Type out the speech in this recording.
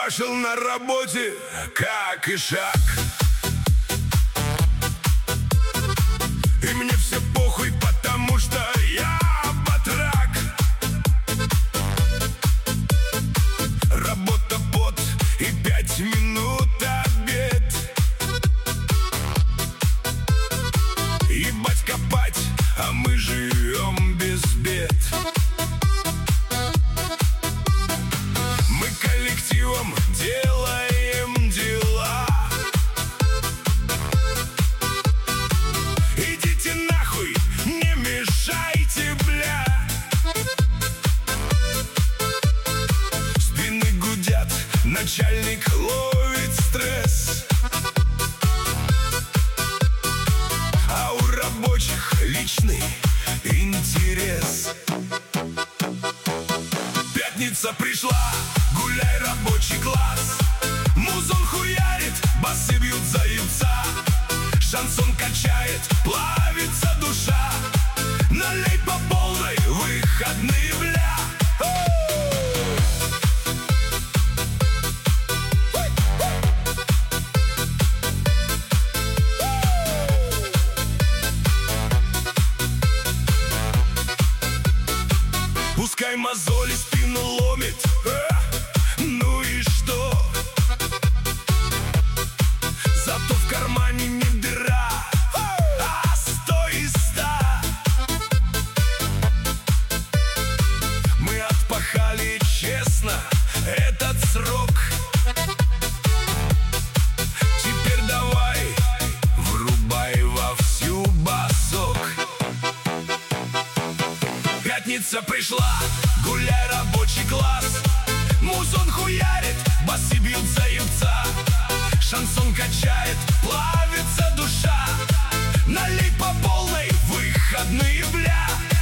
Ебашил на работе, как и шаг. И мне все похуй, потому что я батрак. Работа, пот и 5 минут обед. Ебать копать, а мы живем без бед. Мы коллективом делаем дела. Идите нахуй, не мешайте, бля. Спины гудят, начальник ловит стресс. А у рабочих личный интерес. Пятница пришла, гуляй, рабочий класс. Музон хуярит, басы бьют за яйца. Шансон качает, плавится душа. Налей по полной, выходные, бля. Пускай мозоли спину ломит, ну и что? Зато в кармане не дыра, а 100 из 100. Мы отпахали честно этот срок. Теперь давай, врубай вовсю басок. Пятница пришла, гуляй, рабочий класс. Музон хуярит, басы бьют за яйца. Шансон качает, плавится душа. Налей по полной, выходные, бля.